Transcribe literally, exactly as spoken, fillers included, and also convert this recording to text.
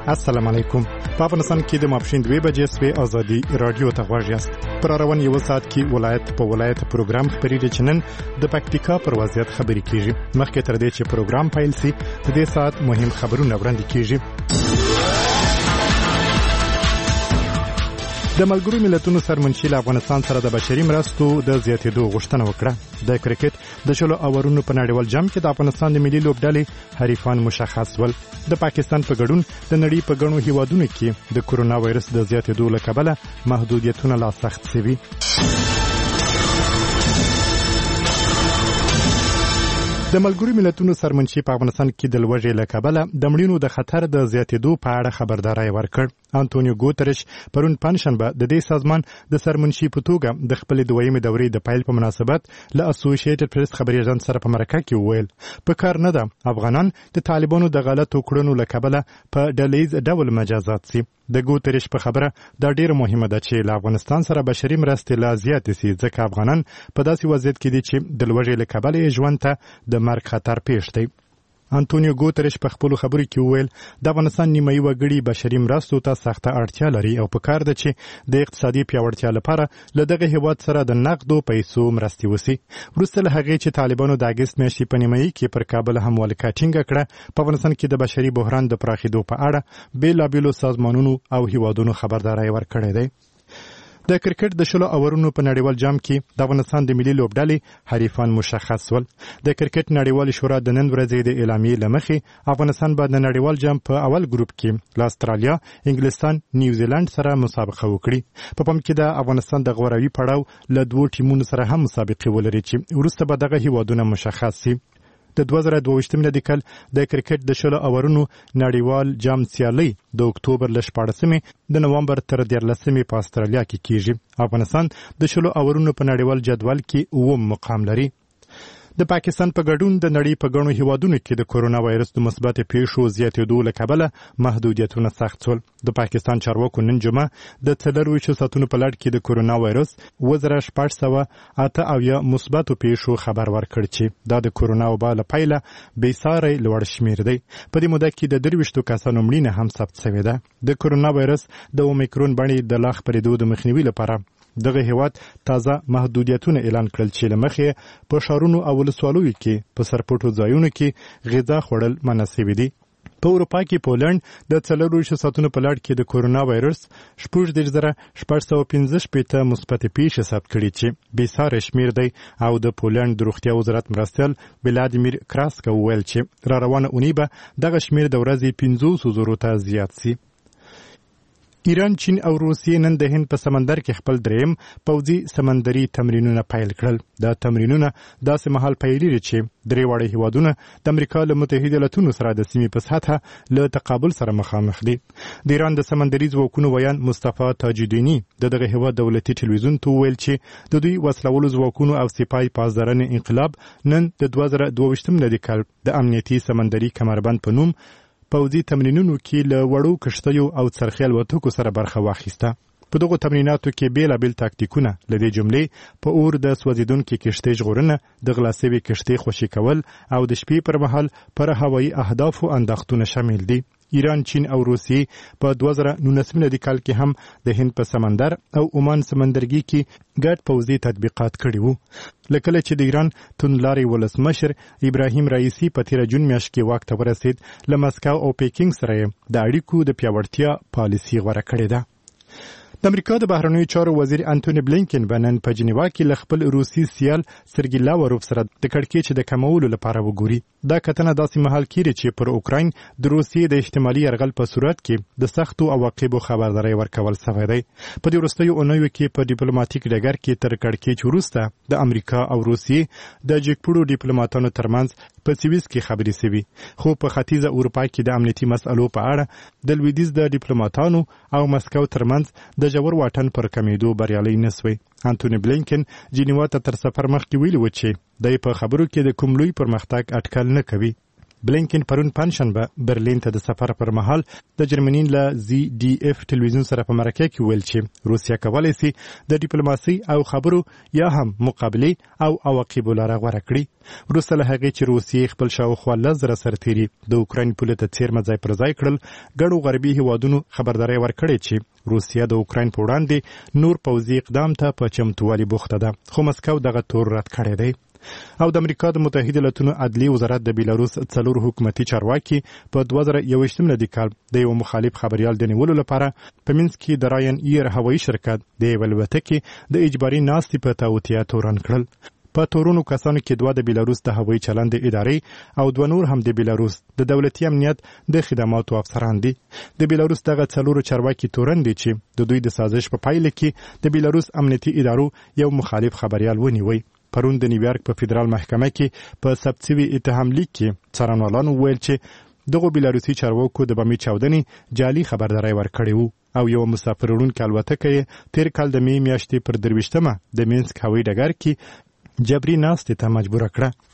السلام علیکم. په افغانستان کې د ماپښین دوه بجې سوي ازادي رادیو ته غواړئ یاست. پر روان یو ساعت کې ولایت په ولایت پروګرام خبرې چې نن د پکتیکا پر وضعیت خبرې کیږي. مخکې تر دې چې پروګرام پیل شي د دې ساعت مهم خبرونه وړاندې کیږي. د ملګرو ملتونو سرمنشي له افغانستان سره د بشري مرستو د زیاتېدو غوښتنه وکړه. د کرکټ د شلو اورونو په نړیوال جام کې د افغانستان د ملي لوبډلې حریفان مشخص ول. د پاکستان په ګډون د نړۍ په ګڼو هیوادونو کې د کورونا وایرس د زیاتېدو له کبله محدودیتونه لا سخت شوي. د ملګرو ملتونو سرمنشي په افغانستان کې د لوږې له کبله د مړینو د خطر د زیاتېدو په اړه خبرداری ورکړ. انټونیو ګوترش پرون پنځشنبه د دې سازمان د سرمنشي په توګه د خپل دویمې دورې د پیل په مناسبت له اسوسییټډ پریس خبري اژانس سره په مرکه کې وویل په کار نه ده افغانان د طالبانو د غلطو کړنو له کبله په ډلهیز ډول مجازات شي. د ګوترش په خبره دا ډیره مهمه ده چې له افغانستان سره بشري مرستې لا زیاتې شي ځکه افغانان په داسې وضعیت کې دي چې د لوږې له کبله یې ژوند ته د مرګ خطر پیښ دی. انټونیو ګوترش په خپل خبرو کې وویل د افغانستان نیمایي وګړي بشري مرستو ته سخته اړتیا لري او په کار ده چې د اقتصادي پیاوړتیا لپاره له دغه هیواد سره د نقدو پیسو مرستې وشي. وروسته له هغې چې طالبانو د اګست میاشتې په نیمایي کې پر کابل حمله ټینګه کړه په افغانستان کې د بشري بحران د پراخېدو په اړه بېلابېلو سازمانونو او هیوادونو خبرداری ورکړی دی. د کرکټ د شلو اورونو په نړیوال جام کې د افغانستان د ملي لوبډلې حریفان مشخص ول. د کرکټ نړیوال شورا د نن ورځې د اعلامیې له مخې افغانستان به د نړیوال جام په اول ګروپ کې له استرالیا، انګلستان، نیوزیلند سره مسابقه وکړي. په پام کې د افغانستان د غوروي پړاو له دوو ټیمونو سره هم مسابقه ولري چې وروسته به دغه هیوادونه مشخص شي. د دوه زره دوه ویشت میلادي کال د کرکټ د شلو اورونو نړیوال جام سیالي د اکتوبر له شپاړسمې د نومبر تر دیارلسمې په استرالیا کې کیږي. افغانستان د شلو اورونو په نړیوال جدول کې اووم مقام لري. د پاکستان په ګډون د نړۍ په ګڼو هیوادونو کې د کورونا وایرس د مثبت پیښو زیاتېدو له کبله محدودیتونه سخت شول. د پاکستان چارواکو نن جمعه د څلرویشتو ساعتونو په لړ کې د کورونا وایرس اووه زره شپږ سوه اته اویا مثبتو پیښو خبر ورکړ چې دا د کورونا وبا له پیله بېساری لوړ شمېر دی. په دې موده کې د درویشتو کسانو مړینه هم ثبت شوې ده. د کورونا وایرس د اومیکرون بڼې د لا خپرېدو د مخنیوي لپاره دغه هیواد تازه محدودیتونه اعلان کړل چې له مخې په ښارونو او ولسوالیو کې په سرپټو ځایونو کې غذا خوړل منع شوي دي. په اروپا کې پولنډ د څلرویشتو ساعتونو په لړ کې د کورونا وایرس شپږ دېرش زره شپږ سوه پنځه شپېته مثبتې پیښې ثبت کړي چې بېساری شمېر دی. او د پولنډ د روغتیا وزارت مرستیال ولادیمیر کراسکا وویل چې را روانه اونۍ به دغه شمېر د ورځې پنځوسو زرو ته زیات شي. ایران، چین او روسیې نن د هند په سمندر کې خپل دریم پوځي سمندري تمرینونه پیل کړل. دا تمرینونه داسې مهال پیلېږي چې درې واړه هیوادونه د امریکا له متحده ایالتونو سره د سیمې په سطحه له تقابل سره مخامخ دي. د ایران د سمندري ځواکونو ویان مصطفی تاجدینی د دغه هیواد دولتي ټلویزیون ته وویل چې د دوی وسلوالو ځواکونو او سپاه پاسدارانو انقلاب نن د دوه زره دوه ویشتم میلادي کال د امنیتي سمندري کمربند په نوم پوځي تمرینونو کې له وړو کښتیو او څرخي الوتکو سره برخه واخیسته. په دغو تمریناتو کې بیلابیل تاکتیکونه له دې جملې په اور د سوځېدونکي کښتۍ ژغورنه، د غلا سوې کښتۍ خوشي کول او د شپې پر مهال پر هوایي اهدافو انداختونه شامل دي. ایران، چین او روسیې په دوه زره نولسم میلادي کال کې هم د هند په سمندر او عمان سمندرګي کې ګډ پوځي تطبیقات کړي وو. له کله چې د ایران توندلارې ولسمشر ابراهیم رئیسي په تېره جون میاشت کې واک ته ورسېد، له مسکو او پیکینګ سره یې د اړیکو د پیاوړتیا پالیسي غوره کړې ده. د امریکا د بهرنیو چارو وزیر انټونی بلینکن به نن په جنیوا کې له خپل روسي سیال سرګي لاوروف سره د کړکېچ د کمولو لپاره وګوري. دا کتنه داسې مهال کیږي چې پر اوکراین د روسیې د احتمالي یرغل په صورت کې د سختو عواقبو خبرداری ورکول شوی دی. په دې وروستیو اونیو کې په ډیپلوماټیک ډګر کې تر کړکېچ وروسته د امریکا او روسیې د جګپوړو ډیپلوماټانو ترمنځ په سویس کې خبرې شوي، خو په ختیځه اروپا کې د امنیتي مسألو په اړه د لویدیځ د ډیپلوماټانو او مسکو ترمنځ د ژور واټن پر کمیدو بریالی نه شوی. انټونی بلینکن جنیوا ته تر سفر مخکې ویلي و چې دی په خبرو کې د کوم لوی پرمختګ اټکل نه کوي. بلینکن پرون پنځشنبه برلین ته د سفر پر مهال د جرمني له زی ډي اف ټلویزیون سره په مرکه کې ویل چې روسیا کولی شي د ډیپلوماسي او خبرو یا هم مقابله او عواقب لاره غوره کړي. وروسته له هغې چې روسیې خپل شاوخوا لس زره سرتیري د اوکراین پولې ته څیرمه ځای پر ځای کړل، ګڼو غربي هیوادونو خبرداری ورکړې چې روسیا د اوکراین په وړاندې نور پوځي اقدام ته په چمتووالي بوخته ده، خو مسکو دغه تور رد کړی دی. او د امریکا د متحده ایالاتونو عدلي وزارت د بیلاروس څلور حکومتي چارواکي په دوه زره یوویشتم میلادي کال د یو مخالف خبريال د نیولو لپاره په منځ کې د راین ایر هوایي شرکت د یوې الوتکې د اجباري ناستې په تاوتیا تورن کړل. په تورونو کسانو کې دوه د بیلاروس د هوایي چلند ادارې او دوه نور هم د بیلاروس د دولتي امنیت د خدماتو افسران دي. د بیلاروس دغه څلورو چارواکي تورن دي چې د دوی د سازش په پایله کې د بیلاروس امنیتي ادارو یو مخالف خبريال ونیوي. پرون د نیویارک په فدرال محکمه کې په ثبت شوي اتهام لیک کې څارنوالانو ویل چې دغه بیلاروسي چارواکو د بمي چاودنې جعلي خبرداری ورکړی وو او یو مسافر وړونکې الوتکه یې تیر کال د می میاشتې پر درویشتمه د مینسک هوایي ډګر کې جبري ناستې ته مجبوره کړه.